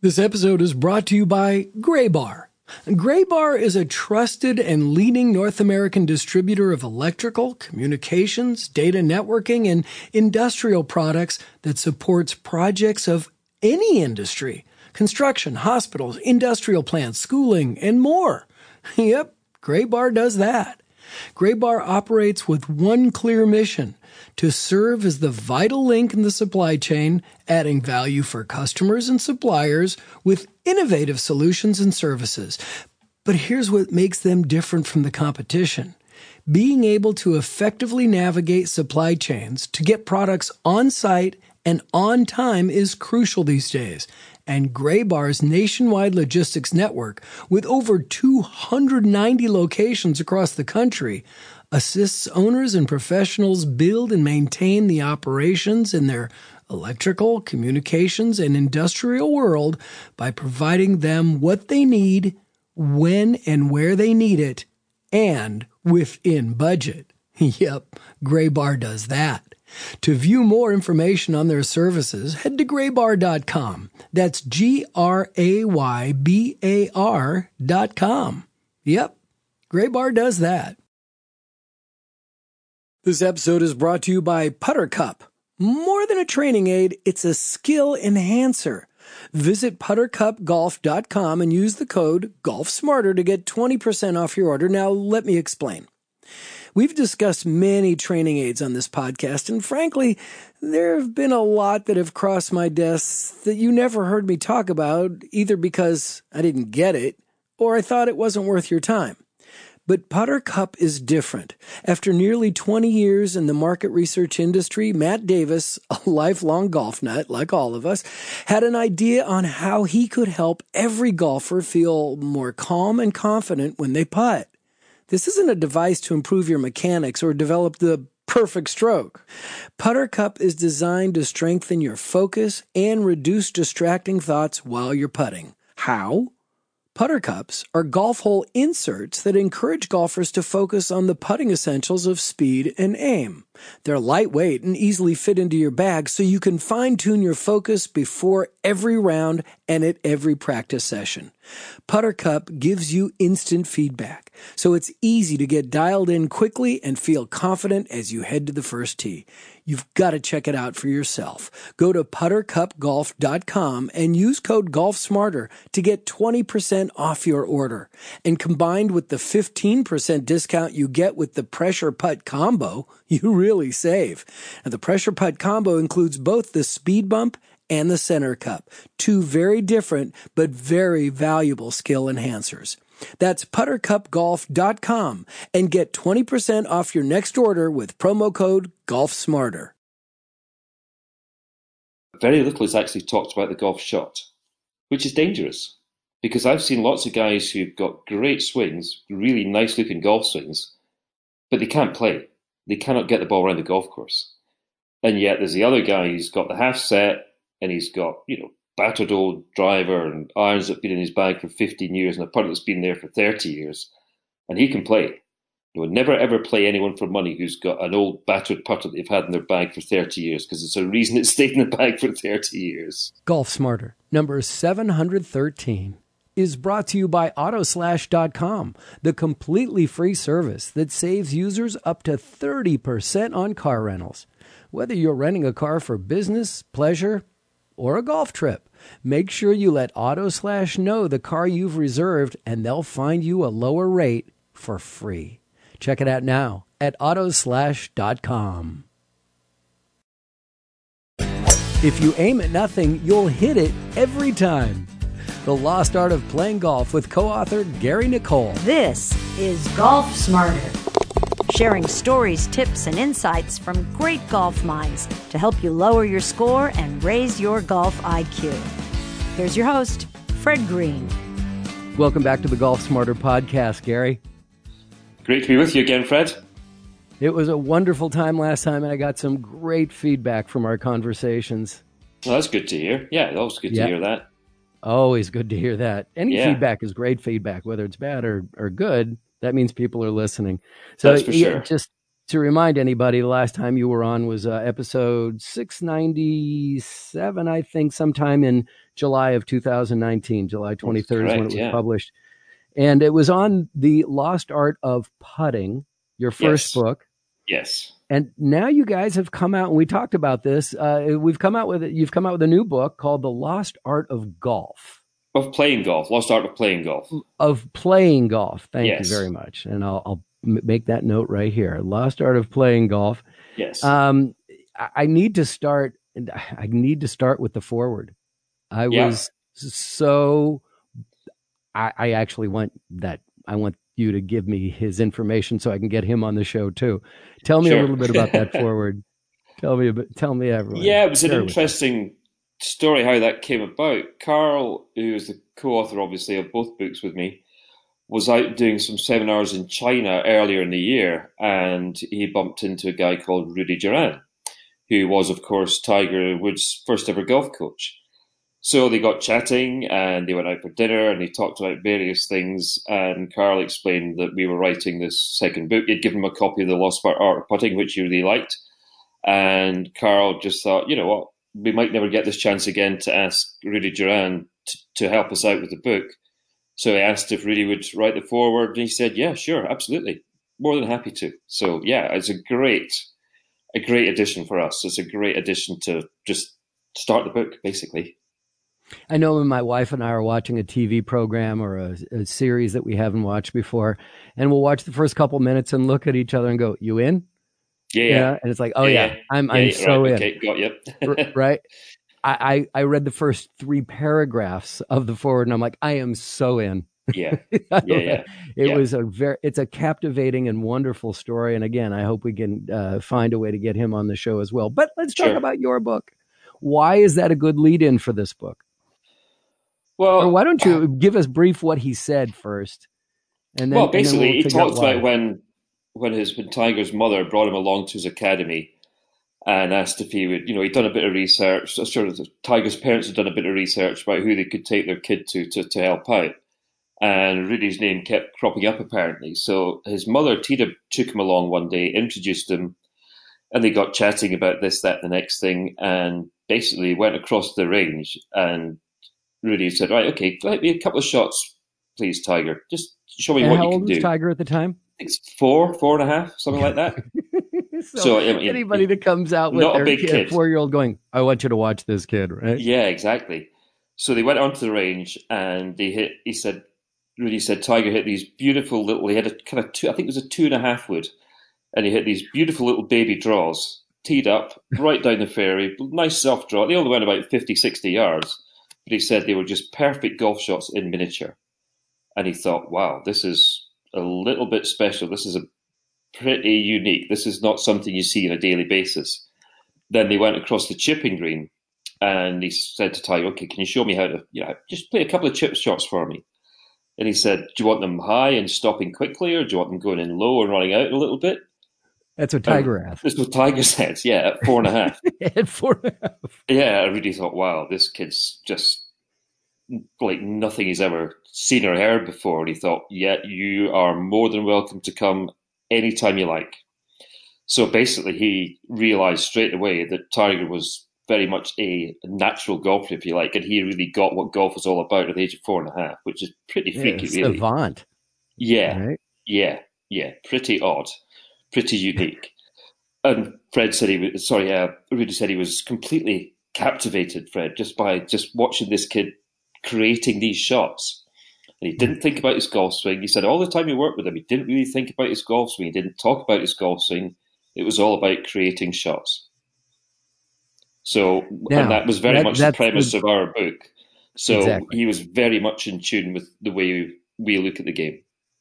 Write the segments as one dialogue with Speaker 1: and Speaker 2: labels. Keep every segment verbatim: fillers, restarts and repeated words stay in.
Speaker 1: This episode is brought to you by Graybar. Graybar is a trusted and leading North American distributor of electrical, communications, data networking, and industrial products that supports projects of any industry: construction, hospitals, industrial plants, schooling, and more. Yep, Graybar does that. Graybar operates with one clear mission: to serve as the vital link in the supply chain, adding value for customers and suppliers with innovative solutions and services. But here's what makes them different from the competition. Being able to effectively navigate supply chains to get products on site and on time is crucial these days. And Graybar's nationwide logistics network, with over two hundred ninety locations across the country, assists owners and professionals build and maintain the operations in their electrical, communications, and industrial world by providing them what they need, when and where they need it, and within budget. Yep, Graybar does that. To view more information on their services, head to graybar dot com. That's G R A Y B A R dot com. Yep, Graybar does that. This episode is brought to you by Putter Cup. More than a training aid, it's a skill enhancer. Visit putter cup golf dot com and use the code GolfSmarter to get twenty percent off your order. Now, let me explain. We've discussed many training aids on this podcast, and frankly, there have been a lot that have crossed my desk that you never heard me talk about, either because I didn't get it or I thought it wasn't worth your time. But Putter Cup is different. After nearly twenty years in the market research industry, Matt Davis, a lifelong golf nut like all of us, had an idea on how he could help every golfer feel more calm and confident when they putt. This isn't a device to improve your mechanics or develop the perfect stroke. Putter Cup is designed to strengthen your focus and reduce distracting thoughts while you're putting. How? Putter Cups are golf hole inserts that encourage golfers to focus on the putting essentials of speed and aim. They're lightweight and easily fit into your bag, so you can fine-tune your focus before every round and at every practice session. Putter Cup gives you instant feedback, so it's easy to get dialed in quickly and feel confident as you head to the first tee. You've got to check it out for yourself. Go to putter cup golf dot com and use code GolfSmarter to get twenty percent off your order. And combined with the fifteen percent discount you get with the Pressure Putt Combo, you really save. Now, the Pressure Putt Combo includes both the Speed Bump and the Center Cup, two very different but very valuable skill enhancers. That's putter cup golf dot com and get twenty percent off your next order with promo code GolfSmarter.
Speaker 2: Very little is actually talked about the golf shot, which is dangerous, because I've seen lots of guys who've got great swings, really nice looking golf swings, but they can't play. They cannot get the ball around the golf course. And yet there's the other guy who's got the half set and he's got, you know, battered old driver and irons that have been in his bag for fifteen years and a putt that's been there for thirty years, and he can play. You would never ever play anyone for money who's got an old battered putter that they've had in their bag for thirty years, because it's a reason it stayed in the bag for thirty years.
Speaker 1: Golf Smarter, number seven hundred thirteen, is brought to you by autoslash dot com, the completely free service that saves users up to thirty percent on car rentals. Whether you're renting a car for business, pleasure, or a golf trip, make sure you let Autoslash know the car you've reserved, and they'll find you a lower rate for free. Check it out now at autoslash dot com. If you aim at nothing, you'll hit it every time. The Lost Art of Playing Golf with co-author Gary Nicole.
Speaker 3: This is Golf Smarter, sharing stories, tips, and insights from great golf minds to help you lower your score and raise your golf I Q. Here's your host, Fred Green.
Speaker 1: Welcome back to the Golf Smarter podcast, Gary.
Speaker 2: Great to be with you again, Fred.
Speaker 1: It was a wonderful time last time, and I got some great feedback from our conversations.
Speaker 2: Well, that's good to hear. Yeah, always good
Speaker 1: yeah.
Speaker 2: to hear that.
Speaker 1: Always good to hear that. Any
Speaker 2: yeah.
Speaker 1: feedback is great feedback, whether it's bad or, or good. That means people are listening. So
Speaker 2: That's for
Speaker 1: yeah,
Speaker 2: sure.
Speaker 1: Just to remind anybody, the last time you were on was uh, episode six ninety-seven, I think, sometime in July of two thousand nineteen. July twenty-third
Speaker 2: correct,
Speaker 1: is when it was
Speaker 2: yeah.
Speaker 1: published. And it was on The Lost Art of Putting, your first
Speaker 2: Yes.
Speaker 1: book.
Speaker 2: Yes.
Speaker 1: And now you guys have come out, and we talked about this. Uh, we've come out with You've come out with a new book called The Lost Art of Golf.
Speaker 2: Of playing golf. Lost art of playing golf.
Speaker 1: Of playing golf. Thank
Speaker 2: yes.
Speaker 1: you very much. And I'll, I'll make that note right here. Lost Art of Playing Golf.
Speaker 2: Yes.
Speaker 1: Um, I need to start. I need to start with the forward. I
Speaker 2: yeah.
Speaker 1: was so. I, I actually want that. I want you to give me his information so I can get him on the show too. Tell me
Speaker 2: sure.
Speaker 1: a little bit about that forward. Tell me about. Tell me everyone.
Speaker 2: Yeah, it was an
Speaker 1: Share
Speaker 2: interesting story how that came about. Carl, who is the co-author, obviously, of both books with me, was out doing some seminars in China earlier in the year, and he bumped into a guy called Rudy Duran, who was, of course, Tiger Woods' first ever golf coach. So they got chatting, and they went out for dinner, and they talked about various things, and Carl explained that we were writing this second book. He'd given him a copy of The Lost Art of Putting, which he really liked, and Carl just thought, you know what, we might never get this chance again to ask Rudy Duran to, to help us out with the book. So I asked if Rudy would write the foreword, and he said, yeah, sure, absolutely. More than happy to. So yeah, it's a great, a great addition for us. It's a great addition to just start the book, basically.
Speaker 1: I know when my wife and I are watching a T V program or a, a series that we haven't watched before, and we'll watch the first couple minutes and look at each other and go, you in?
Speaker 2: Yeah, yeah.
Speaker 1: yeah. And it's like, oh yeah,
Speaker 2: yeah, yeah.
Speaker 1: I'm
Speaker 2: yeah,
Speaker 1: I'm
Speaker 2: yeah,
Speaker 1: so
Speaker 2: right,
Speaker 1: in.
Speaker 2: Okay, got you.
Speaker 1: Right. I, I read the first three paragraphs of the forward, and I'm like, I am so in.
Speaker 2: Yeah, yeah, yeah.
Speaker 1: It
Speaker 2: yeah.
Speaker 1: was a very, it's a captivating and wonderful story. And again, I hope we can uh, find a way to get him on the show as well. But let's talk
Speaker 2: sure.
Speaker 1: about your book. Why is that a good lead-in for this book?
Speaker 2: Well,
Speaker 1: or why don't you give us brief what he said first? And then,
Speaker 2: well, basically,
Speaker 1: and then we'll
Speaker 2: he talked about
Speaker 1: why.
Speaker 2: when when his when Tiger's mother brought him along to his academy and asked if he would, you know, he'd done a bit of research. I'm sure Tiger's parents had done a bit of research about who they could take their kid to to, to help out. And Rudy's name kept cropping up, apparently. So his mother, Tina, took him along one day, introduced him, and they got chatting about this, that, the next thing, and basically went across the range. And Rudy said, right, okay, let me a couple of shots, please, Tiger. Just show me
Speaker 1: and
Speaker 2: what
Speaker 1: how
Speaker 2: you
Speaker 1: old
Speaker 2: can
Speaker 1: was
Speaker 2: do.
Speaker 1: Tiger at the time?
Speaker 2: I think it's four, four and a half, something like that.
Speaker 1: so,
Speaker 2: so I mean,
Speaker 1: anybody that comes out with
Speaker 2: not a
Speaker 1: their
Speaker 2: big
Speaker 1: kid,
Speaker 2: kid.
Speaker 1: four-year-old going, I want you to watch this kid, right?
Speaker 2: Yeah, exactly. So they went onto the range and they hit, he said, Rudy said Tiger hit these beautiful little, he had a kind of two, I think it was a two and a half wood, and he hit these beautiful little baby draws, teed up, right down the fairway, nice soft draw. They only went about fifty, sixty yards, but he said they were just perfect golf shots in miniature. And he thought, wow, this is a little bit special. This is a pretty unique. This is not something you see on a daily basis. Then they went across the chipping green, and he said to Tiger, okay, can you show me how to, you know, just play a couple of chip shots for me? And he said, do you want them high and stopping quickly, or do you want them going in low and running out a little bit?
Speaker 1: That's what Tiger
Speaker 2: um,
Speaker 1: asked.
Speaker 2: That's what Tiger said, yeah, at four and a half.
Speaker 1: At four and a half.
Speaker 2: Yeah, I really thought, wow, this kid's just like nothing he's ever seen or heard before. And he thought, yeah, you are more than welcome to come anytime you like. So basically, he realized straight away that Tiger was very much a natural golfer, if you like, and he really got what golf was all about at the age of four and a half, which is pretty freaky,
Speaker 1: yeah,
Speaker 2: really.
Speaker 1: Savant.
Speaker 2: Yeah,
Speaker 1: right?
Speaker 2: yeah, yeah, pretty odd, pretty unique. And Fred said he was, sorry, uh, Rudy said he was completely captivated, Fred, just by just watching this kid creating these shots. And he didn't think about his golf swing. He said all the time he worked with him, he didn't really think about his golf swing. He didn't talk about his golf swing. It was all about creating shots. So,
Speaker 1: now,
Speaker 2: and that was very
Speaker 1: that,
Speaker 2: much the premise the, of our book. So
Speaker 1: exactly.
Speaker 2: He was very much in tune with the way we look at the game.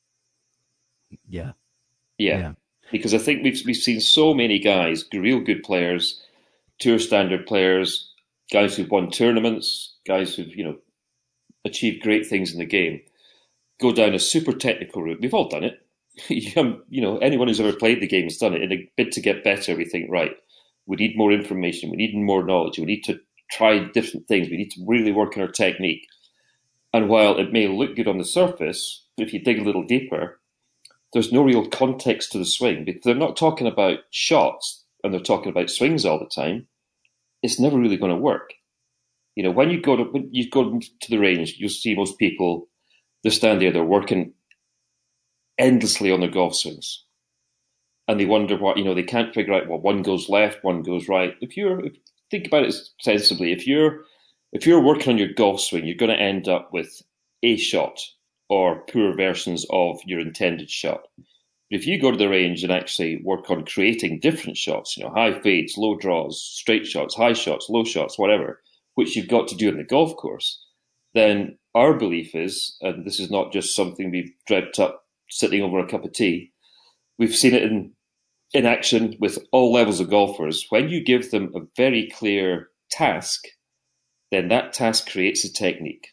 Speaker 1: Yeah.
Speaker 2: Yeah. yeah. Because I think we've we've seen so many guys, real good players, tour standard players, guys who've won tournaments, guys who've, you know, achieved great things in the game, go down a super technical route. We've all done it. you know, anyone who's ever played the game has done it. In a bid to get better, we think, right, we need more information, we need more knowledge, we need to try different things, we need to really work on our technique. And while it may look good on the surface, if you dig a little deeper, there's no real context to the swing, because they're not talking about shots and they're talking about swings all the time. It's never really going to work. You know, when you go to when you go to the range, you'll see most people, they stand there, they're working endlessly on their golf swings. And they wonder what, you know, they can't figure out, well, one goes left, one goes right. If you're, if, think about it sensibly, if you're, if you're working on your golf swing, you're going to end up with a shot or poor versions of your intended shot. But if you go to the range and actually work on creating different shots, you know, high fades, low draws, straight shots, high shots, low shots, whatever, which you've got to do in the golf course, then our belief is, and this is not just something we've dreamt up sitting over a cup of tea, we've seen it in, in action with all levels of golfers. When you give them a very clear task, then that task creates a technique.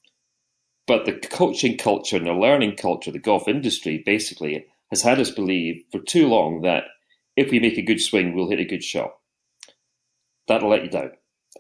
Speaker 2: But the coaching culture and the learning culture, the golf industry basically has had us believe for too long that if we make a good swing, we'll hit a good shot. That'll let you down.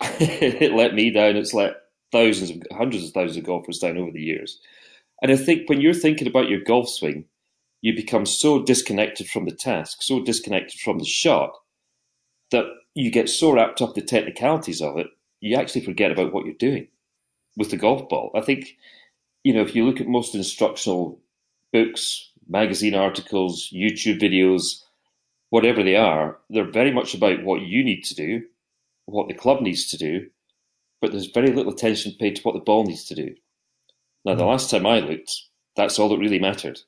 Speaker 2: It let me down. It's let thousands of, hundreds of thousands of golfers down over the years. And I think when you're thinking about your golf swing, you become so disconnected from the task, so disconnected from the shot, that you get so wrapped up in the technicalities of it, you actually forget about what you're doing with the golf ball. I think, you know, if you look at most instructional books, magazine articles, YouTube videos, whatever they are, they're very much about what you need to do, what the club needs to do, but there's very little attention paid to what the ball needs to do. Now, the last time I looked, that's all that really mattered,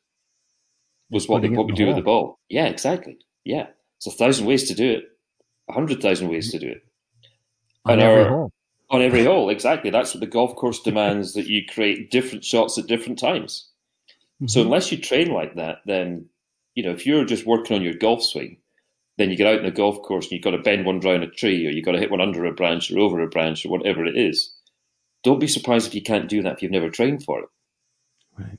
Speaker 2: was what, they, what we do with the ball. Yeah, exactly. Yeah. It's a thousand ways to do it, a hundred thousand ways to do it.
Speaker 1: On
Speaker 2: and
Speaker 1: every
Speaker 2: our,
Speaker 1: hole.
Speaker 2: On every hole, exactly. That's what the golf course demands, that you create different shots at different times. Mm-hmm. So unless you train like that, then, you know, if you're just working on your golf swing, then you get out in the golf course and you've got to bend one round a tree, or you've got to hit one under a branch or over a branch or whatever it is. Don't be surprised if you can't do that if you've never trained for it.
Speaker 1: Right.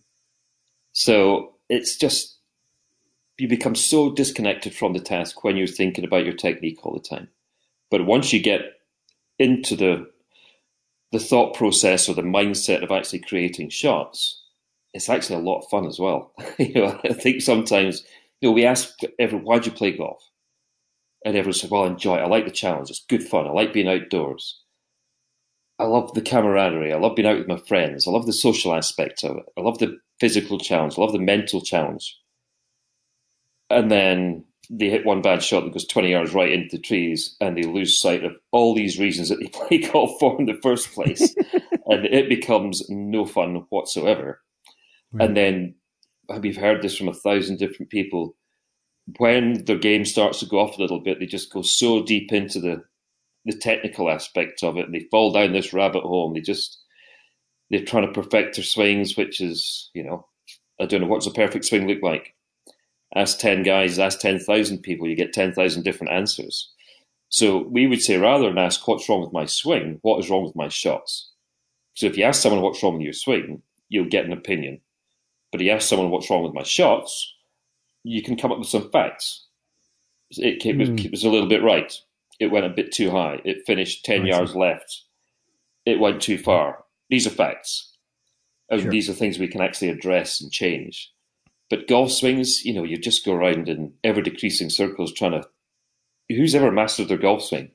Speaker 2: So it's just, you become so disconnected from the task when you're thinking about your technique all the time. But once you get into the the thought process or the mindset of actually creating shots, it's actually a lot of fun as well. you know, I think sometimes, you know, we ask everyone, why do you play golf? And everyone says, well, I enjoy it. I like the challenge. It's good fun. I like being outdoors. I love the camaraderie. I love being out with my friends. I love the social aspect of it. I love the physical challenge. I love the mental challenge. And then they hit one bad shot that goes twenty yards right into the trees, and they lose sight of all these reasons that they play golf for in the first place. And it becomes no fun whatsoever. Right. And then we've heard this from a thousand different people. When their game starts to go off a little bit, they just go so deep into the, the technical aspect of it, and they fall down this rabbit hole, and they just, they're trying to perfect their swings, which is, you know, I don't know, what's a perfect swing look like? Ask ten guys, ask ten thousand people, you get ten thousand different answers. So we would say, rather than ask what's wrong with my swing, what is wrong with my shots? So if you ask someone what's wrong with your swing, you'll get an opinion. But if you ask someone what's wrong with my shots, you can come up with some facts. It, it, was, mm. it was a little bit right. It went a bit too high. It finished ten yards left. It went too far. These are facts. And sure. These are things we can actually address and change. But golf swings, you know, you just go around in ever-decreasing circles trying to... Who's ever mastered their golf swing?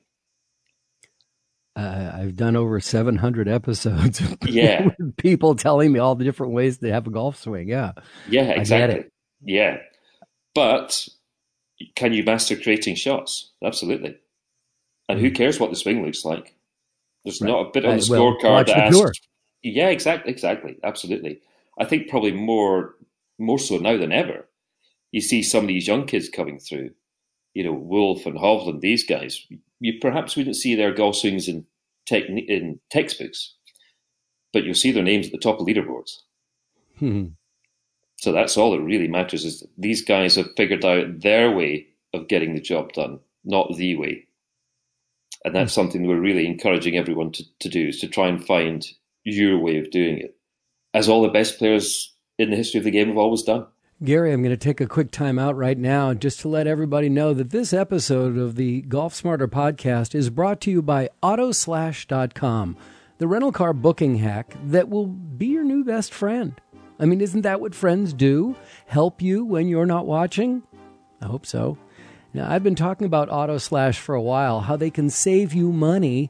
Speaker 1: Uh, I've done over seven hundred episodes of
Speaker 2: yeah.
Speaker 1: people telling me all the different ways they have a golf swing. Yeah.
Speaker 2: Yeah, exactly. Yeah. But can you master creating shots? Absolutely. And mm. who cares what the swing looks like? There's right. not a bit on the uh, well, scorecard that asks... Pure. Yeah, exactly, exactly. Absolutely. I think probably more... more so now than ever, you see some of these young kids coming through, you know, Wolf and Hovland, these guys, you perhaps wouldn't see their golf swings in, techni- in textbooks, but you'll see their names at the top of leaderboards. Hmm. So that's all that really matters, is that these guys have figured out their way of getting the job done, not the way. And that's hmm. something we're really encouraging everyone to, to do, is to try and find your way of doing it, as all the best players in the history of the game have always done.
Speaker 1: Gary, I'm going to take a quick time out right now just to let everybody know that this episode of the Golf Smarter podcast is brought to you by auto slash dot com, the rental car booking hack that will be your new best friend. I mean, isn't that what friends do? Help you when you're not watching? I hope so. Now, I've been talking about AutoSlash for a while, how they can save you money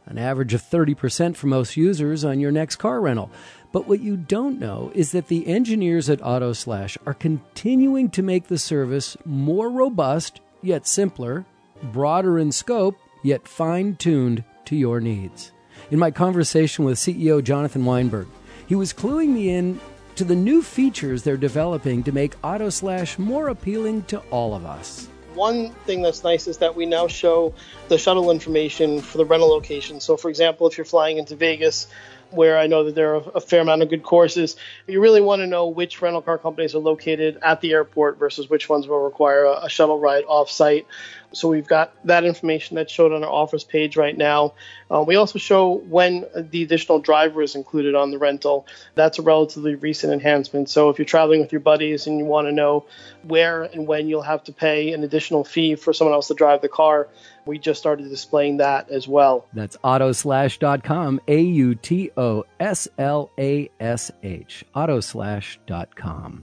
Speaker 1: an average of thirty percent for most users on your next car rental. But what you don't know is that the engineers at AutoSlash are continuing to make the service more robust, yet simpler, broader in scope, yet fine-tuned to your needs. In my conversation with C E O Jonathan Weinberg, he was cluing me in to the new features they're developing to make AutoSlash more appealing to all of us.
Speaker 4: One thing that's nice is that we now show the shuttle information for the rental location. So, for example, if you're flying into Vegas, where I know that there are a fair amount of good courses, you really want to know which rental car companies are located at the airport versus which ones will require a, a shuttle ride off-site. So we've got that information that's showed on our offers page right now. Uh, we also show when the additional driver is included on the rental. That's a relatively recent enhancement. So if you're traveling with your buddies and you want to know where and when you'll have to pay an additional fee for someone else to drive the car, we just started displaying that as well.
Speaker 1: That's autoslash dot com, A U T O S L A S H, autoslash dot com.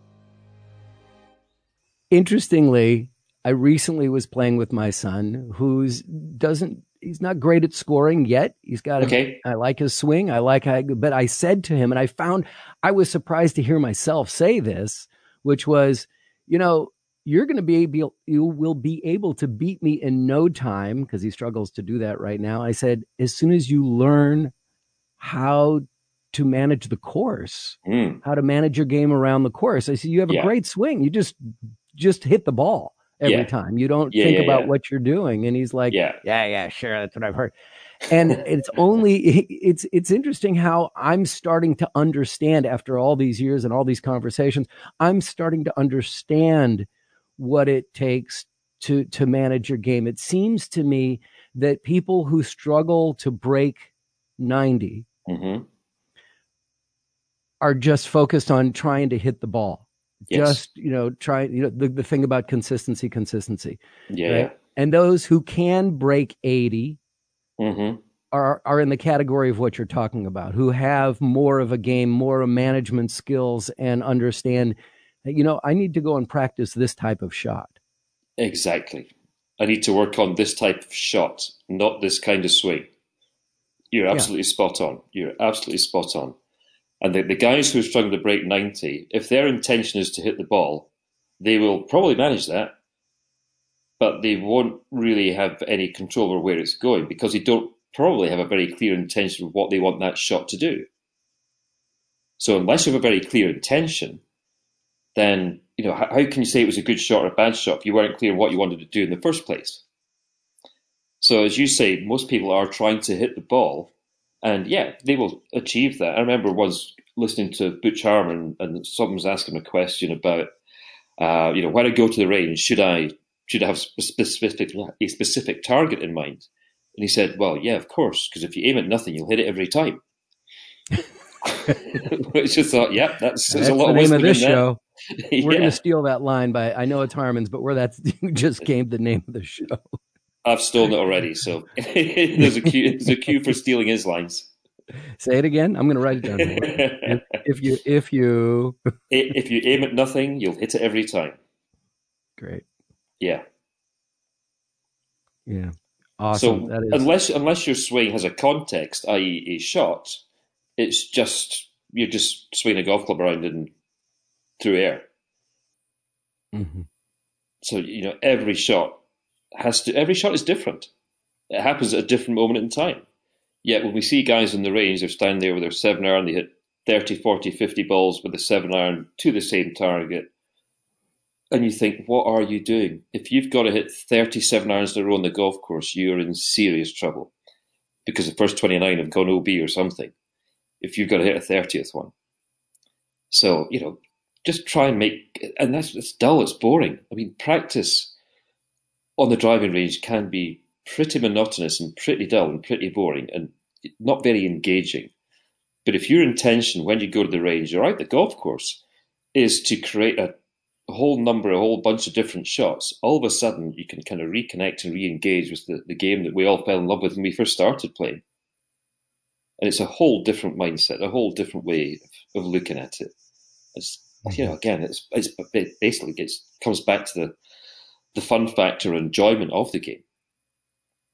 Speaker 1: Interestingly, I recently was playing with my son, who's doesn't he's not great at scoring yet. He's got a,
Speaker 2: okay.
Speaker 1: I like his swing. I like how, but I said to him, and I found I was surprised to hear myself say this, which was, you know, you're going to be able, you will be able to beat me in no time, because he struggles to do that right now. I said, as soon as you learn how to manage the course,
Speaker 2: mm.
Speaker 1: how to manage your game around the course. I said, you have a
Speaker 2: yeah.
Speaker 1: great swing. You just, just hit the ball every
Speaker 2: yeah.
Speaker 1: time. You don't
Speaker 2: yeah,
Speaker 1: think
Speaker 2: yeah,
Speaker 1: about
Speaker 2: yeah.
Speaker 1: what you're doing. And he's like,
Speaker 2: yeah.
Speaker 1: yeah, yeah, sure. That's what I've heard. And it's only, it's, it's interesting how I'm starting to understand after all these years and all these conversations, I'm starting to understand what it takes to, to manage your game. It seems to me that people who struggle to break ninety
Speaker 2: mm-hmm.
Speaker 1: are just focused on trying to hit the ball.
Speaker 2: Yes.
Speaker 1: Just, you know, try, you know, the, the thing about consistency, consistency.
Speaker 2: Yeah.
Speaker 1: Right? And those who can break eighty
Speaker 2: mm-hmm.
Speaker 1: are, are in the category of what you're talking about, who have more of a game, more management skills, and understand, you know, I need to go and practice this type of shot.
Speaker 2: Exactly. I need to work on this type of shot, not this kind of swing. You're absolutely yeah. spot on. You're absolutely spot on. And the, the guys who are struggling to break ninety, if their intention is to hit the ball, they will probably manage that, but they won't really have any control over where it's going, because they don't probably have a very clear intention of what they want that shot to do. So unless you have a very clear intention, then, you know, how, how can you say it was a good shot or a bad shot if you weren't clear what you wanted to do in the first place? So as you say, most people are trying to hit the ball, and yeah, they will achieve that. I remember once listening to Butch Harmon, and someone was asking him a question about, uh, you know, when I go to the range, should I should I have specific, a specific target in mind? And he said, well, yeah, of course, because if you aim at nothing, you'll hit it every time. Which just thought, yeah, that's,
Speaker 1: that's
Speaker 2: there's a lot
Speaker 1: the
Speaker 2: of
Speaker 1: name
Speaker 2: wisdom
Speaker 1: of this
Speaker 2: in that.
Speaker 1: show.
Speaker 2: yeah.
Speaker 1: We're going to steal that line by, I know it's Harmon's, but where that's just came the name of the show.
Speaker 2: I've stolen it already, so there's a cue. There's a cue for stealing his lines.
Speaker 1: Say it again. I'm going to write it down. if, if you, if you,
Speaker 2: if you aim at nothing, you'll hit it every time.
Speaker 1: Great.
Speaker 2: Yeah.
Speaker 1: Yeah. Awesome.
Speaker 2: So
Speaker 1: that is...
Speaker 2: unless unless your swing has a context, that is, a shot, it's just you're just swinging a golf club around in through air.
Speaker 1: Mm-hmm.
Speaker 2: So you know every shot has to. Every shot is different. It happens at a different moment in time. Yet when we see guys in the range, they're standing there with their seven iron, they hit thirty, forty, fifty balls with a seven iron to the same target. And you think, what are you doing? If you've got to hit thirty-seven irons in a row on the golf course, you're in serious trouble, because the first twenty-nine have gone O B or something, if you've got to hit a thirtieth one. So, you know, just try and make, and that's it's dull, it's boring. I mean, practice on the driving range can be pretty monotonous and pretty dull and pretty boring and not very engaging. But if your intention when you go to the range or out the golf course is to create a a whole number, a whole bunch of different shots, all of a sudden you can kind of reconnect and re-engage with the, the game that we all fell in love with when we first started playing. And it's a whole different mindset, a whole different way of, of looking at it. It's, you know, again, it's, it's it basically gets comes back to the the fun factor and enjoyment of the game.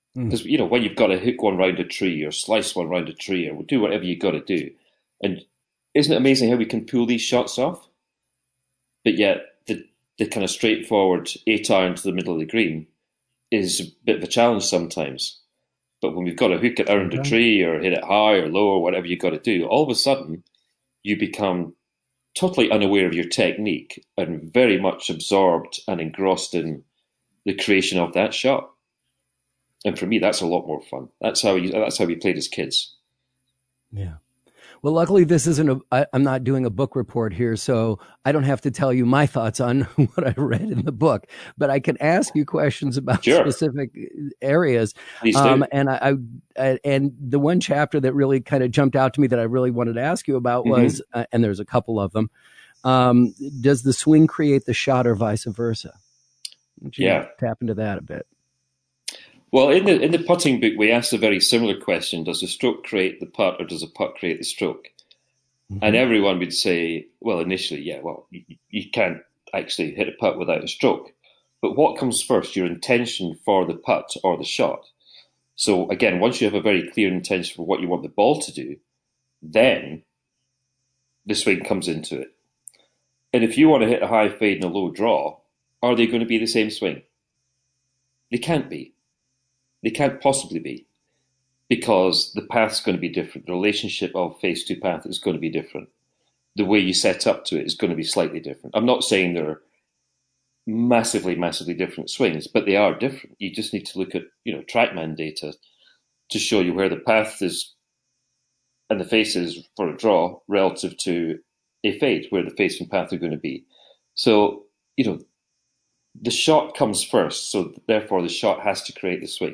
Speaker 2: Because, you know, when you've got to hook one round a tree or slice one round a tree or do whatever you've got to do. And isn't it amazing how we can pull these shots off? But yet the, the kind of straightforward eight iron to the middle of the green is a bit of a challenge sometimes. But when we've got to hook it around okay. a tree or hit it high or low or whatever you've got to do, all of a sudden you become totally unaware of your technique and very much absorbed and engrossed in the creation of that shot. And for me, that's a lot more fun. That's how we, that's how we played as kids.
Speaker 1: Yeah. Well, luckily, this isn't a, I, I'm not doing a book report here, so I don't have to tell you my thoughts on what I read in the book, but I can ask you questions about sure. specific areas.
Speaker 2: Please do.
Speaker 1: Um, and I, I, and the one chapter that really kind of jumped out to me that I really wanted to ask you about was, mm-hmm. uh, and there's a couple of them, um, does the swing create the shot or vice versa? Would you
Speaker 2: yeah.
Speaker 1: tap into that a bit?
Speaker 2: Well, in the in the putting book, we asked a very similar question: does the stroke create the putt, or does the putt create the stroke? Mm-hmm. And everyone would say, well, initially, yeah, well, you, you can't actually hit a putt without a stroke. But what comes first, your intention for the putt or the shot? So again, once you have a very clear intention for what you want the ball to do, then the swing comes into it. And if you want to hit a high fade and a low draw, are they going to be the same swing? They can't be. They can't possibly be, because the path's going to be different. The relationship of face to path is going to be different. The way you set up to it is going to be slightly different. I'm not saying they're massively, massively different swings, but they are different. You just need to look at, you know, TrackMan data to show you where the path is and the face is for a draw relative to a fade, where the face and path are going to be. So, you know, the shot comes first, so therefore the shot has to create the swing.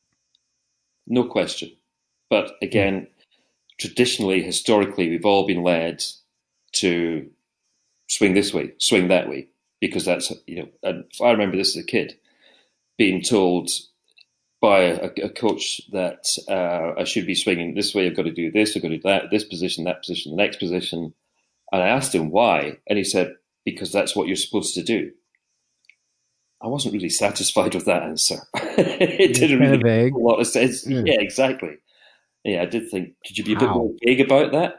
Speaker 2: No question. But again, traditionally, historically, we've all been led to swing this way, swing that way, because that's, you know, and I remember this as a kid, being told by a, a coach that uh, I should be swinging this way, I've got to do this, I've got to do that, this position, that position, the next position. And I asked him why, and he said, because that's what you're supposed to do. I wasn't really satisfied with that answer. It didn't really make a lot of sense. Yeah. yeah, exactly. Yeah, I did think, could you be a bit more vague about that?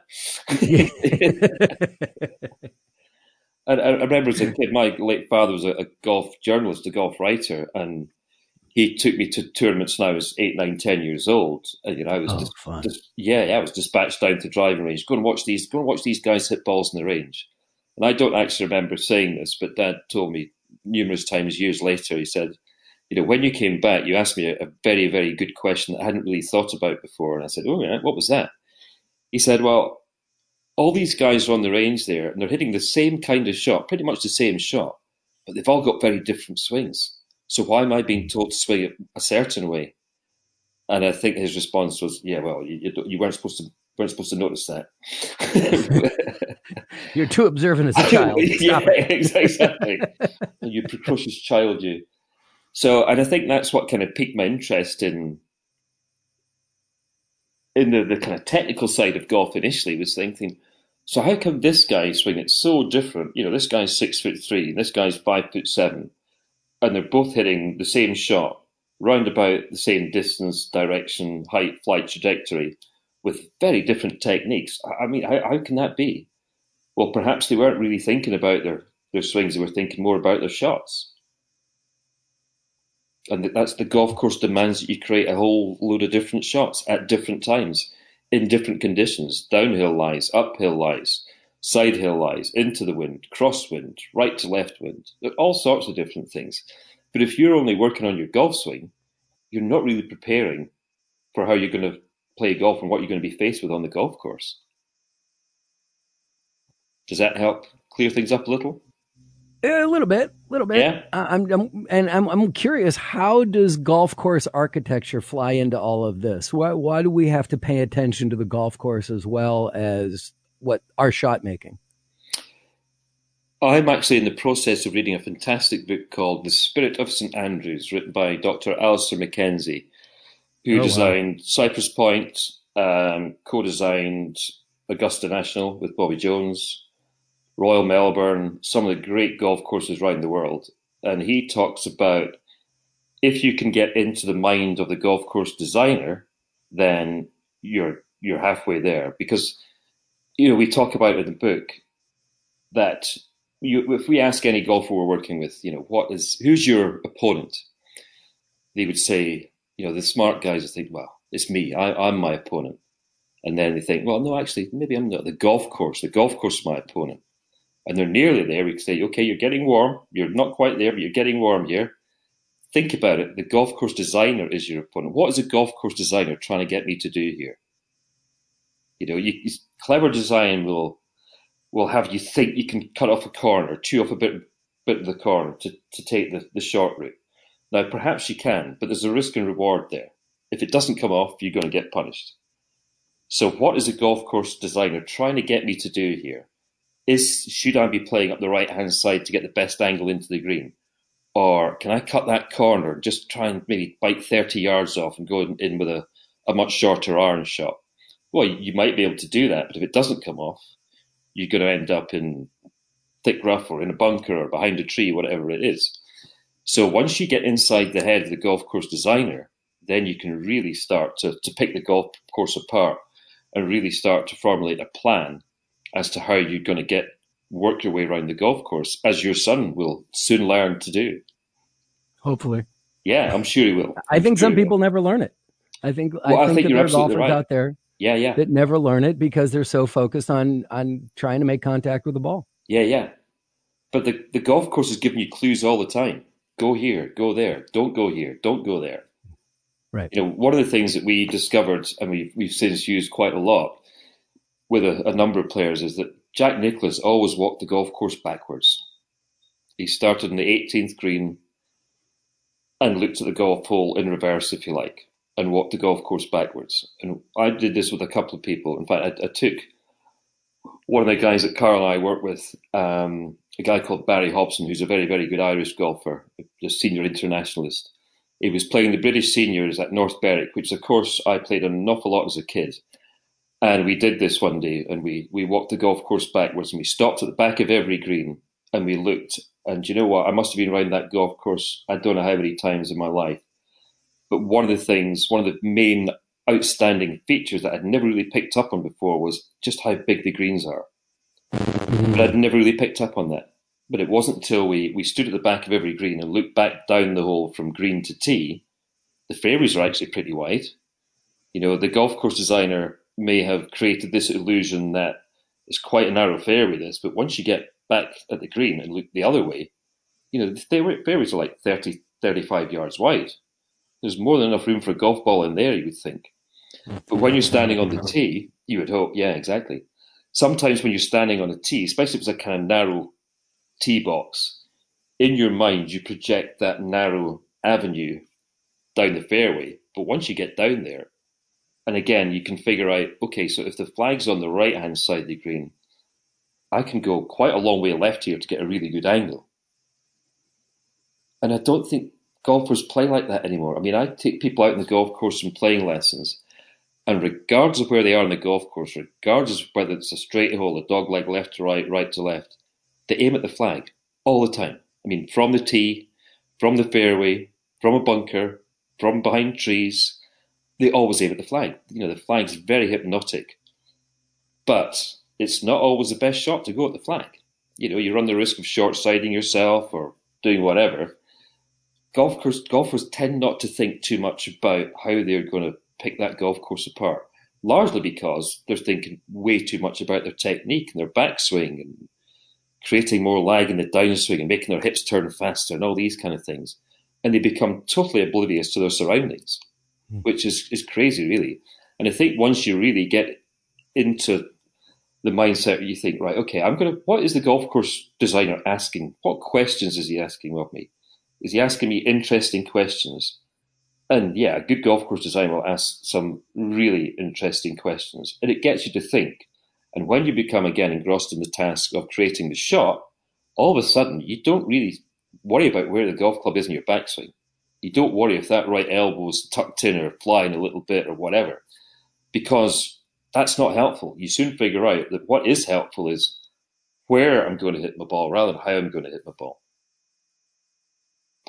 Speaker 2: And I remember as a kid, my late father was a, a golf journalist, a golf writer, and he took me to tournaments when I was eight, nine, ten years old. And, you know, I was
Speaker 1: oh,
Speaker 2: just,
Speaker 1: fun.
Speaker 2: just yeah, yeah, I was dispatched down to driving range. Go and watch these, go and watch these guys hit balls in the range. And I don't actually remember saying this, but Dad told me numerous times years later. He said, you know, when you came back, you asked me a, a very, very good question that I hadn't really thought about before. And I said, oh, yeah, what was that? He said, well, all these guys are on the range there and they're hitting the same kind of shot, pretty much the same shot, but they've all got very different swings. So why am I being told to swing it a certain way? And I think his response was, yeah, well, you, you weren't supposed to weren't supposed to notice that.
Speaker 1: You're too observant as a child.
Speaker 2: Yeah, exactly. You precocious child, you. So, and I think that's what kind of piqued my interest in in the, the kind of technical side of golf initially, was thinking, so how come this guy swing it so different? You know, this guy's six foot three, and this guy's five foot seven, and they're both hitting the same shot, round about the same distance, direction, height, flight trajectory, with very different techniques. I mean, how, how can that be? Well, perhaps they weren't really thinking about their, their swings, they were thinking more about their shots. And that's the golf course demands that you create a whole load of different shots at different times, in different conditions. Downhill lies, uphill lies, side hill lies, into the wind, crosswind, right to left wind, all sorts of different things. But if you're only working on your golf swing, you're not really preparing for how you're going to play golf and what you're going to be faced with on the golf course. Does that help clear things up a little?
Speaker 1: A little bit, a little bit.
Speaker 2: Yeah.
Speaker 1: I'm, I'm, and I'm, I'm curious, how does golf course architecture fly into all of this? Why, why do we have to pay attention to the golf course as well as what our shot making?
Speaker 2: I'm actually in the process of reading a fantastic book called The Spirit of Saint Andrews, written by Doctor Alistair Mackenzie, who oh, designed wow. Cypress Point, um, co-designed Augusta National with Bobby Jones, Royal Melbourne, some of the great golf courses around the world. And he talks about if you can get into the mind of the golf course designer, then you're you're halfway there. Because, you know, we talk about in the book that you, if we ask any golfer we're working with, you know, what is who's your opponent? They would say, you know, the smart guys would think, well, it's me. I, I'm my opponent. And then they think, well, no, actually, maybe I'm not. The golf course. The golf course is my opponent. And they're nearly there. We can say, okay, you're getting warm. You're not quite there, but you're getting warm here. Think about it. The golf course designer is your opponent. What is a golf course designer trying to get me to do here? You know, you, you, clever design will will have you think you can cut off a corner, chew off a bit, bit of the corner to, to take the, the short route. Now, perhaps you can, but there's a risk and reward there. If it doesn't come off, you're going to get punished. So what is a golf course designer trying to get me to do here? Is, should I be playing up the right-hand side to get the best angle into the green? Or can I cut that corner, just try and maybe bite thirty yards off and go in, in with a, a much shorter iron shot? Well, you might be able to do that, but if it doesn't come off, you're going to end up in thick rough or in a bunker or behind a tree, whatever it is. So once you get inside the head of the golf course designer, then you can really start to, to pick the golf course apart and really start to formulate a plan as to how you're going to get work your way around the golf course, as your son will soon learn to do.
Speaker 1: Hopefully.
Speaker 2: Yeah, I'm sure he will.
Speaker 1: I
Speaker 2: I'm
Speaker 1: think
Speaker 2: sure
Speaker 1: some people never learn it. I think
Speaker 2: well,
Speaker 1: I think,
Speaker 2: I think
Speaker 1: that
Speaker 2: you're
Speaker 1: there are
Speaker 2: absolutely
Speaker 1: golfers
Speaker 2: right.
Speaker 1: out there
Speaker 2: yeah, yeah.
Speaker 1: that never learn it because they're so focused on on trying to make contact with the ball.
Speaker 2: Yeah, yeah. But the, the golf course is giving you clues all the time. Go here, go there, don't go here, don't go there.
Speaker 1: Right.
Speaker 2: You know, one of the things that we discovered, and we've, we've since used quite a lot with a, a number of players, is that Jack Nicklaus always walked the golf course backwards. He started in the eighteenth green and looked at the golf hole in reverse, if you like, and walked the golf course backwards. And I did this with a couple of people. In fact, I, I took one of the guys at Carlisle I work with, um, a guy called Barry Hobson, who's a very, very good Irish golfer, a senior internationalist. He was playing the British seniors at North Berwick, which, of course, I played an awful lot as a kid. And we did this one day, and we, we walked the golf course backwards, and we stopped at the back of every green, and we looked. And you know what? I must have been around that golf course, I don't know how many times in my life. But one of the things, one of the main outstanding features that I'd never really picked up on before was just how big the greens are. But I'd never really picked up on that. But it wasn't until we, we stood at the back of every green and looked back down the hole from green to tee, the fairways are actually pretty wide. You know, the golf course designer may have created this illusion that it's quite a narrow fairway, this, but once you get back at the green and look the other way, you know, the fairways are like thirty, thirty-five yards wide. There's more than enough room for a golf ball in there, you would think. But when you're standing on the tee, you would hope, yeah, exactly. Sometimes when you're standing on a tee, especially if it's a kind of narrow tee box, in your mind you project that narrow avenue down the fairway. But once you get down there, and again, you can figure out, okay, so if the flag's on the right-hand side of the green, I can go quite a long way left here to get a really good angle. And I don't think golfers play like that anymore. I mean, I take people out on the golf course and playing lessons, and regardless of where they are on the golf course, regardless of whether it's a straight hole, a dog leg left to right, right to left, they aim at the flag all the time. I mean, from the tee, from the fairway, from a bunker, from behind trees, they always aim at the flag. You know, the flag's very hypnotic. But it's not always the best shot to go at the flag. You know, you run the risk of short-siding yourself or doing whatever. Golf course, golfers tend not to think too much about how they're going to pick that golf course apart, largely because they're thinking way too much about their technique and their backswing and creating more lag in the downswing and making their hips turn faster and all these kind of things. And they become totally oblivious to their surroundings, mm. which is, is crazy, really. And I think once you really get into the mindset where you think, right, okay, I'm going to, what is the golf course designer asking? What questions is he asking of me? Is he asking me interesting questions? And yeah, a good golf course designer will ask some really interesting questions, and it gets you to think. And when you become, again, engrossed in the task of creating the shot, all of a sudden, you don't really worry about where the golf club is in your backswing. You don't worry if that right elbow's tucked in or flying a little bit or whatever, because that's not helpful. You soon figure out that what is helpful is where I'm going to hit my ball rather than how I'm going to hit my ball.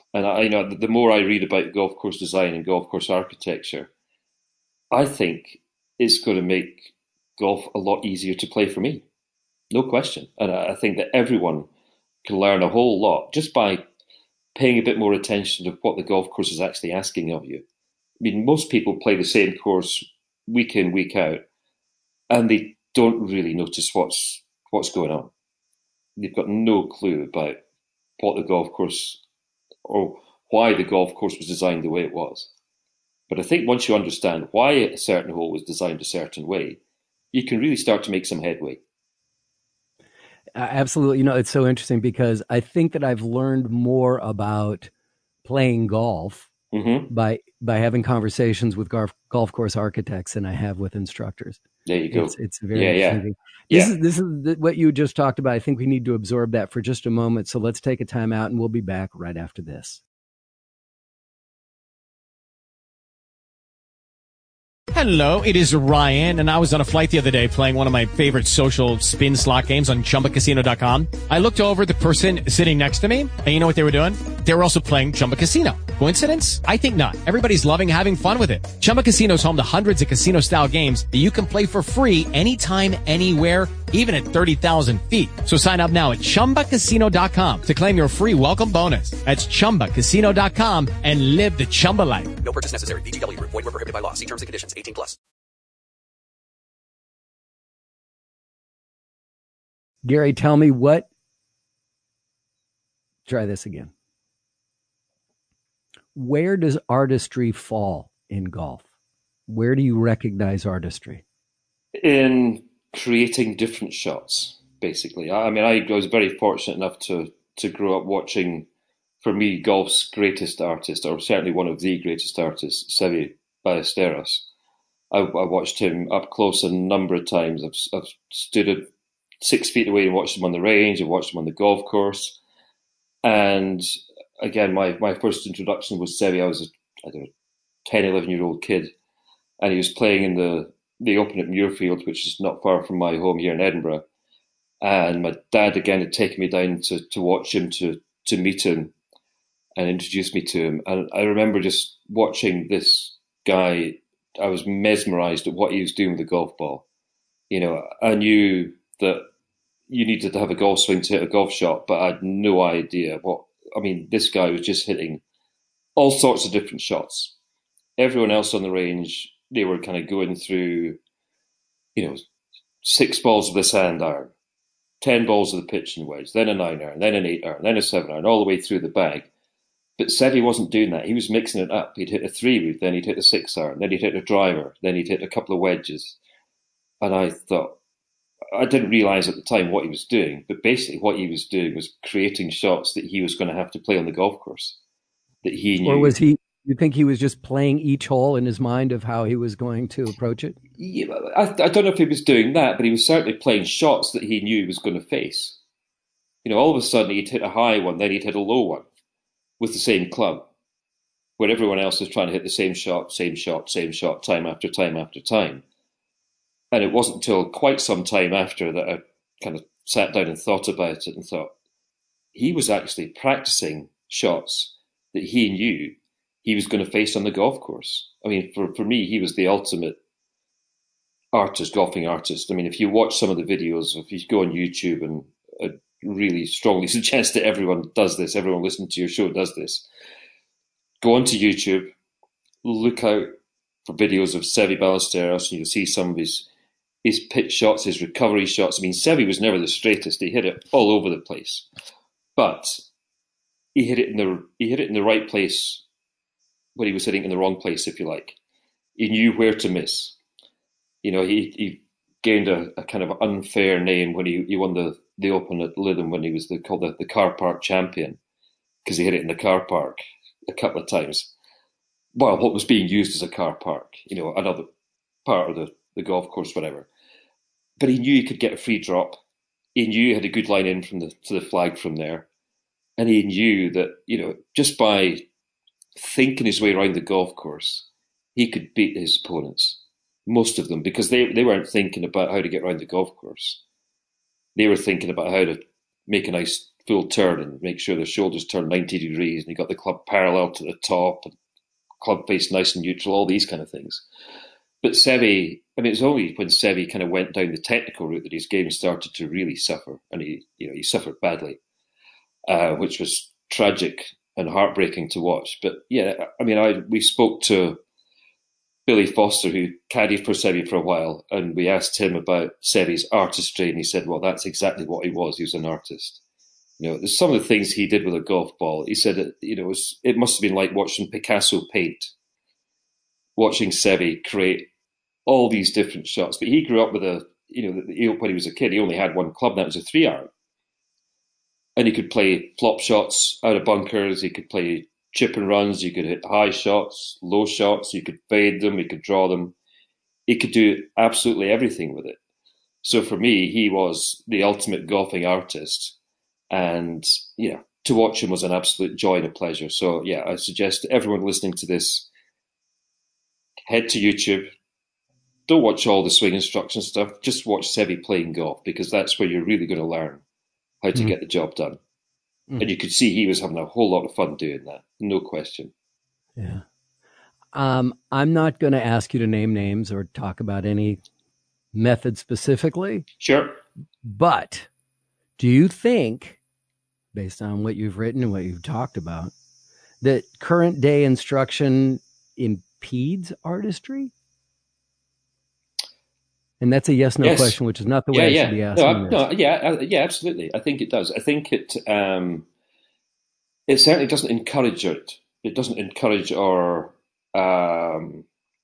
Speaker 2: And I, you know, the more I read about golf course design and golf course architecture, I think it's going to make golf a lot easier to play for me. No question. And I think that everyone can learn a whole lot just by paying a bit more attention to what the golf course is actually asking of you. I mean, most people play the same course week in, week out, and they don't really notice what's what's going on. They've got no clue about what the golf course or why the golf course was designed the way it was. But I think once you understand why a certain hole was designed a certain way, you can really start to make some headway.
Speaker 1: Uh, absolutely. You know, it's so interesting because I think that I've learned more about playing golf mm-hmm. by by having conversations with golf, golf course architects than I have with instructors.
Speaker 2: There you go.
Speaker 1: It's, it's very
Speaker 2: yeah,
Speaker 1: interesting.
Speaker 2: Yeah.
Speaker 1: This
Speaker 2: yeah.
Speaker 1: is this is what you just talked about. I think we need to absorb that for just a moment. So let's take a time out and we'll be back right after this.
Speaker 5: Hello, it is Ryan, and I was on a flight the other day playing one of my favorite social spin slot games on Chumba Casino dot com. I looked over at the person sitting next to me, and you know what they were doing? They were also playing Chumba Casino. Coincidence? I think not. Everybody's loving having fun with it. Chumba Casino is home to hundreds of casino-style games that you can play for free anytime, anywhere, even at thirty thousand feet. So sign up now at Chumba Casino dot com to claim your free welcome bonus. That's Chumba Casino dot com and live the Chumba life.
Speaker 6: No purchase necessary. V G W. Void where prohibited by law. See terms and conditions. eighteen plus.
Speaker 1: Gary, tell me what... Try this again. Where does artistry fall in golf? Where do you recognize artistry?
Speaker 2: In creating different shots, basically. I mean, I was very fortunate enough to, to grow up watching, for me, golf's greatest artist, or certainly one of the greatest artists, Seve Ballesteros. I, I watched him up close a number of times. I've, I've stood at six feet away and watched him on the range. I've watched him on the golf course. And again, my, my first introduction was Seve. I was a I don't know, ten, eleven-year-old kid. And he was playing in the, the Open at Muirfield, which is not far from my home here in Edinburgh. And my dad, again, had taken me down to, to watch him, to, to meet him and introduce me to him. And I remember just watching this guy. I was mesmerized at what he was doing with the golf ball. You know, I knew that you needed to have a golf swing to hit a golf shot, but I had no idea what, I mean, this guy was just hitting all sorts of different shots. Everyone else on the range, they were kind of going through, you know, six balls of the sand iron, ten balls of the pitching wedge, then a nine iron, then an eight iron, then a seven iron, all the way through the bag. But Seve wasn't doing that. He was mixing it up. He'd hit a three wood, then he'd hit a six iron, then he'd hit a driver, then he'd hit a couple of wedges. And I thought, I didn't realise at the time what he was doing, but basically what he was doing was creating shots that he was going to have to play on the golf course, that he knew.
Speaker 1: Or was he, you think he was just playing each hole in his mind of how he was going to approach it?
Speaker 2: Yeah, I, I don't know if he was doing that, but he was certainly playing shots that he knew he was going to face. You know, all of a sudden he'd hit a high one, then he'd hit a low one with the same club, where everyone else is trying to hit the same shot, same shot, same shot, time after time after time. And it wasn't until quite some time after that I kind of sat down and thought about it and thought, he was actually practicing shots that he knew he was going to face on the golf course. I mean, for, for me, he was the ultimate artist, golfing artist. I mean, if you watch some of the videos, if you go on YouTube, and I really strongly suggest that everyone does this, everyone listening to your show does this, go onto YouTube, look out for videos of Seve Ballesteros, and you'll see some of his his pitch shots, his recovery shots. I mean, Seve was never the straightest. He hit it all over the place, but he hit it in the he hit it in the right place when he was hitting in the wrong place, if you like. He knew where to miss. You know, he he gained a, a kind of unfair name when he, he won the, the Open at Lytham, when he was the, called the, the car park champion, because he hit it in the car park a couple of times. Well, what was being used as a car park, you know, another part of the, the golf course, whatever. But he knew he could get a free drop. He knew he had a good line in from the to the flag from there. And he knew that, you know, just by thinking his way around the golf course, he could beat his opponents, most of them, because they, they weren't thinking about how to get around the golf course. They were thinking about how to make a nice full turn and make sure the shoulders turn ninety degrees and you got the club parallel to the top and club face nice and neutral, all these kind of things. But Seve, I mean, it's only when Seve kind of went down the technical route that his game started to really suffer, and he, you know, he suffered badly, uh, which was tragic and heartbreaking to watch. But yeah, I mean, I we spoke to Billy Foster, who caddied for Seve for a while, and we asked him about Seve's artistry, and he said, well, that's exactly what he was. He was an artist. You know, there's some of the things he did with a golf ball. He said, it, you know, it, was, it must have been like watching Picasso paint, watching Seve create all these different shots. But he grew up with a, you know, when he was a kid, he only had one club, and that was a three iron. And he could play flop shots out of bunkers. He could play chip and runs. You could hit high shots, low shots. You could fade them. You could draw them. He could do absolutely everything with it. So for me, he was the ultimate golfing artist. And, you know, to watch him was an absolute joy and a pleasure. So, yeah, I suggest to everyone listening to this, head to YouTube. Don't watch all the swing instruction stuff. Just watch Seve playing golf, because that's where you're really going to learn how to mm. get the job done. Mm. And you could see he was having a whole lot of fun doing that. No question.
Speaker 1: Yeah. Um, I'm not going to ask you to name names or talk about any method specifically.
Speaker 2: Sure.
Speaker 1: But do you think, based on what you've written and what you've talked about, that current day instruction impedes artistry? And that's a yes, no yes. question, which is not the way
Speaker 2: yeah,
Speaker 1: I
Speaker 2: yeah.
Speaker 1: should be asking
Speaker 2: no,
Speaker 1: this.
Speaker 2: No, yeah, uh, yeah, absolutely. I think it does. I think it um, it certainly doesn't encourage it. It doesn't encourage or um,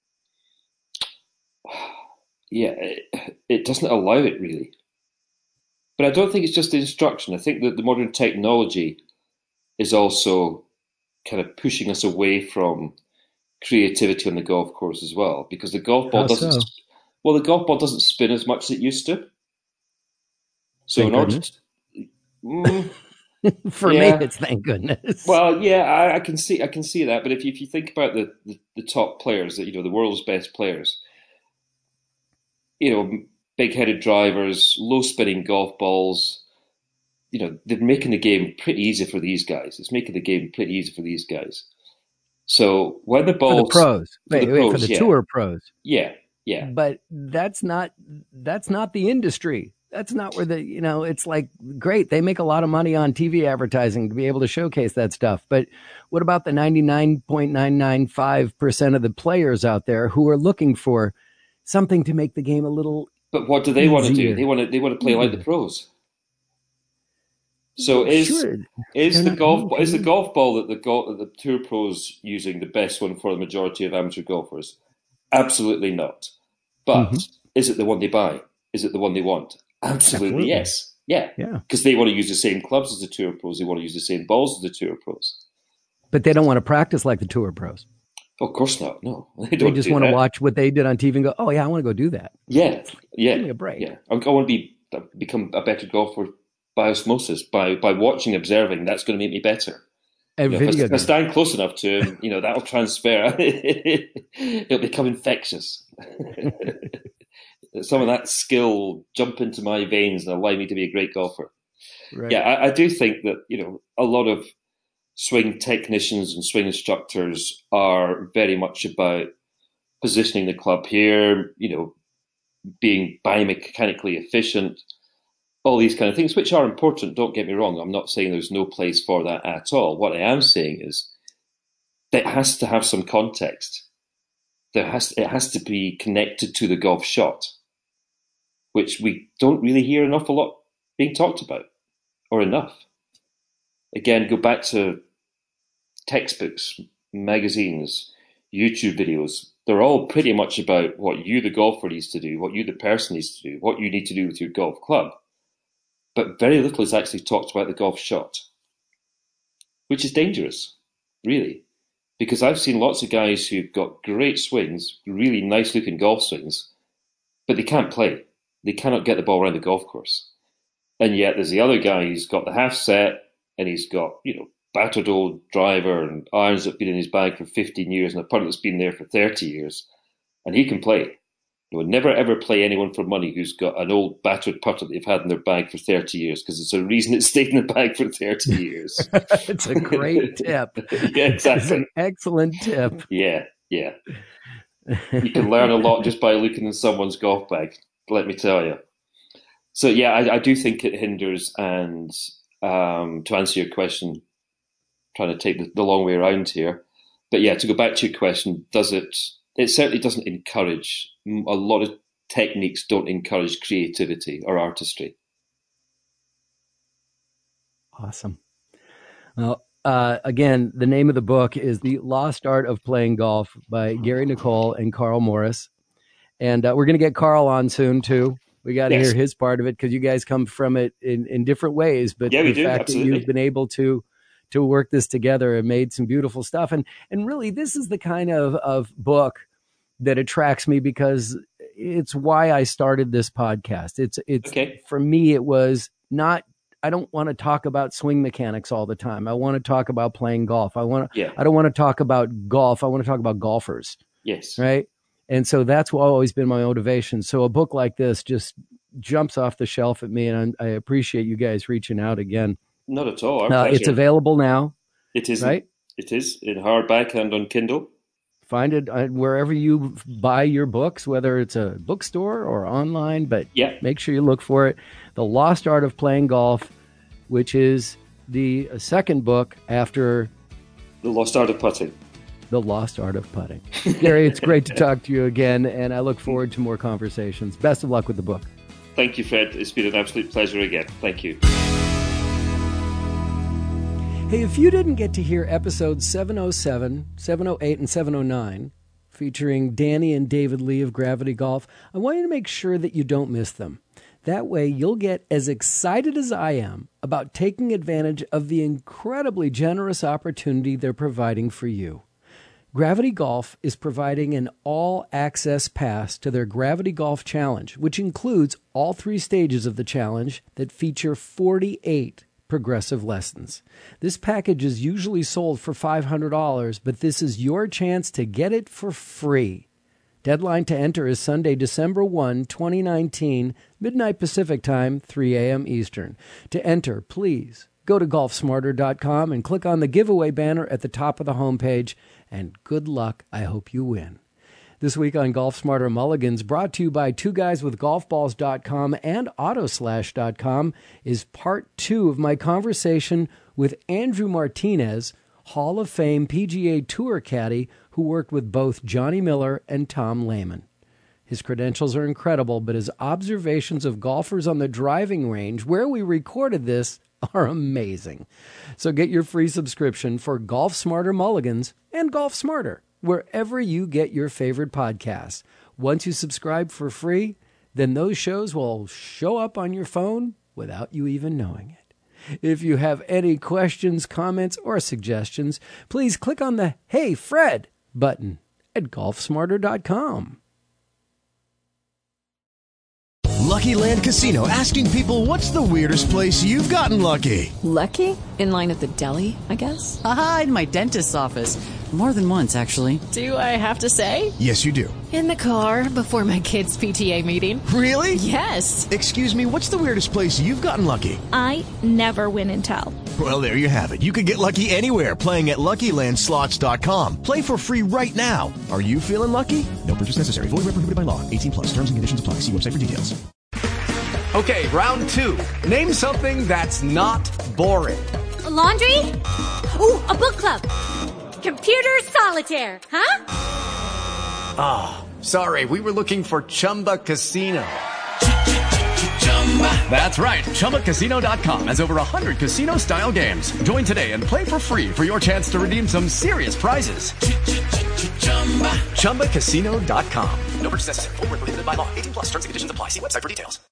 Speaker 2: yeah, it, it doesn't allow it really. But I don't think it's just the instruction. I think that the modern technology is also kind of pushing us away from creativity on the golf course as well, because the golf ball
Speaker 1: How
Speaker 2: doesn't.
Speaker 1: So?
Speaker 2: Well, the golf ball doesn't spin as much as it used to. So
Speaker 1: thank
Speaker 2: in order
Speaker 1: goodness.
Speaker 2: to, mm,
Speaker 1: for
Speaker 2: yeah.
Speaker 1: me, it's thank goodness.
Speaker 2: Well, yeah, I, I can see, I can see that. But if you, if you think about the, the, the top players, that you know, the world's best players, you know, big-headed drivers, low-spinning golf balls, you know, they're making the game pretty easy for these guys. It's making the game pretty easy for these guys. So when the ball
Speaker 1: for the pros,
Speaker 2: for
Speaker 1: wait,
Speaker 2: the,
Speaker 1: wait,
Speaker 2: pros,
Speaker 1: for the
Speaker 2: yeah.
Speaker 1: tour pros,
Speaker 2: yeah, yeah.
Speaker 1: But that's not that's not the industry. That's not where the, you know, it's like, great, they make a lot of money on T V advertising to be able to showcase that stuff. But what about the ninety-nine point nine nine five percent of the players out there who are looking for something to make the game a little
Speaker 2: But what do they
Speaker 1: easier.
Speaker 2: want to do? They want to they want to play like the pros. So is
Speaker 1: sure.
Speaker 2: is
Speaker 1: They're
Speaker 2: the
Speaker 1: not
Speaker 2: golf
Speaker 1: really
Speaker 2: is the golf ball that the golf, the tour pros using the best one for the majority of amateur golfers? Absolutely not. But mm-hmm. is it the one they buy? Is it the one they want? Absolutely, Absolutely. yes. Yeah.
Speaker 1: Yeah.
Speaker 2: Because they want to use the same clubs as the tour pros. They want to use the same balls as the tour pros.
Speaker 1: But they don't want to practice like the tour pros.
Speaker 2: Oh, of course not. No,
Speaker 1: they, don't they just want that. to watch what they did on T V and go, "Oh yeah, I want to go do that."
Speaker 2: Yeah, yeah.
Speaker 1: Give me a break.
Speaker 2: Yeah, I want to be become a better golfer by osmosis, by by watching, observing. That's going to make me better. You know, if, I, if I stand close enough to him, you know, that'll transfer. It'll become infectious. Some of that skill will jump into my veins and allow me to be a great golfer. Right. Yeah, I, I do think that, you know, a lot of swing technicians and swing instructors are very much about positioning the club here, you know, being biomechanically efficient, all these kind of things, which are important. Don't get me wrong. I'm not saying there's no place for that at all. What I am saying is that it has to have some context. There has it has to be connected to the golf shot, which we don't really hear an awful lot being talked about, or enough. Again, go back to textbooks, magazines, YouTube videos. They're all pretty much about what you, the golfer, needs to do, what you, the person, needs to do, what you need to do with your golf club. But very little is actually talked about the golf shot, which is dangerous, really. Because I've seen lots of guys who've got great swings, really nice-looking golf swings, but they can't play. They cannot get the ball around the golf course. And yet there's the other guy who's got the half set, and he's got, you know, battered old driver and irons that have been in his bag for fifteen years and a putt that's been there for thirty years, and he can play. You know, never ever play anyone for money who's got an old battered putter that they've had in their bag for thirty years, because it's a reason it stayed in the bag for thirty years.
Speaker 1: It's a great tip.
Speaker 2: Yeah, exactly.
Speaker 1: It's an excellent tip.
Speaker 2: Yeah, yeah. You can learn a lot just by looking in someone's golf bag, let me tell you. So yeah, I, I do think it hinders, and um, to answer your question, trying to take the, the long way around here, but yeah, to go back to your question, does it, it certainly doesn't encourage, a lot of techniques don't encourage creativity or artistry.
Speaker 1: Awesome. Well, uh, again, the name of the book is The Lost Art of Playing Golf by Gary Nicole and Carl Morris. And uh, we're going to get Carl on soon, too. We got to
Speaker 2: Yes.
Speaker 1: hear his part of it, because you guys come from it in, in different ways. But
Speaker 2: Yeah, we
Speaker 1: the
Speaker 2: do,
Speaker 1: fact
Speaker 2: absolutely.
Speaker 1: that you've been able to to work this together and made some beautiful stuff. And and really, this is the kind of, of book that attracts me, because it's why I started this podcast. It's it's
Speaker 2: Okay.
Speaker 1: For me, it was not, I don't want to talk about swing mechanics all the time. I want to talk about playing golf. I want to,
Speaker 2: Yeah.
Speaker 1: I don't want to talk about golf. I want to talk about golfers.
Speaker 2: Yes.
Speaker 1: Right. And so that's what always been my motivation. So a book like this just jumps off the shelf at me, and I, I appreciate you guys reaching out again.
Speaker 2: Not at all. Our
Speaker 1: Uh,
Speaker 2: pleasure.
Speaker 1: it's available now,
Speaker 2: It is,
Speaker 1: right?
Speaker 2: It is in hardback and on Kindle.
Speaker 1: Find it uh, wherever you buy your books, whether it's a bookstore or online, but
Speaker 2: Yeah.
Speaker 1: make sure you look for it. The Lost Art of Playing Golf, which is the second book after
Speaker 2: The Lost Art of Putting.
Speaker 1: The Lost Art of Putting. Gary, it's great to talk to you again, and I look forward to more conversations. Best of luck with the book.
Speaker 2: Thank you, Fred. It's been an absolute pleasure again. Thank you.
Speaker 1: Hey, if you didn't get to hear episodes seven oh seven, seven oh eight, and seven oh nine, featuring Danny and David Lee of Gravity Golf, I want you to make sure that you don't miss them. That way, you'll get as excited as I am about taking advantage of the incredibly generous opportunity they're providing for you. Gravity Golf is providing an all-access pass to their Gravity Golf Challenge, which includes all three stages of the challenge that feature forty-eight progressive lessons. This package is usually sold for five hundred dollars, but this is your chance to get it for free. Deadline to enter is Sunday, December first, twenty nineteen, midnight Pacific Time, three a.m. Eastern. To enter, please go to golf smarter dot com and click on the giveaway banner at the top of the homepage, and good luck. I hope you win. This week on Golf Smarter Mulligans, brought to you by two guys with golf balls dot com and autoslash dot com, is part two of my conversation with Andrew Martinez, Hall of Fame P G A Tour caddy who worked with both Johnny Miller and Tom Lehman. His credentials are incredible, but his observations of golfers on the driving range, where we recorded this, are amazing. So get your free subscription for Golf Smarter Mulligans and Golf Smarter, wherever you get your favorite podcasts. Once you subscribe for free, then those shows will show up on your phone without you even knowing it. If you have any questions, comments, or suggestions, please click on the Hey Fred button at golf smarter dot com.
Speaker 7: Lucky Land Casino, asking people, what's the weirdest place you've gotten lucky?
Speaker 8: Lucky? In line at the deli, I guess?
Speaker 9: Aha, in my dentist's office. More than once, actually.
Speaker 8: Do I have to say?
Speaker 7: Yes, you do.
Speaker 10: In the car before my kids' P T A meeting.
Speaker 7: Really?
Speaker 10: Yes.
Speaker 7: Excuse me, what's the weirdest place you've gotten lucky?
Speaker 11: I never win and tell.
Speaker 7: Well, there you have it. You can get lucky anywhere, playing at lucky land slots dot com. Play for free right now. Are you feeling lucky? No purchase necessary. Void where prohibited by law. eighteen plus. Terms and conditions apply. See website for details.
Speaker 12: Okay, round two. Name something that's not boring.
Speaker 13: A laundry? Ooh, a book club. Computer solitaire, huh?
Speaker 12: Ah, oh, sorry. We were looking for Chumba Casino. That's right. Chumba Casino dot com has over one hundred casino-style games. Join today and play for free for your chance to redeem some serious prizes. Chumba Casino dot com.
Speaker 6: No purchase necessary. Void where prohibited by law. eighteen plus. Terms and conditions apply. See website for details.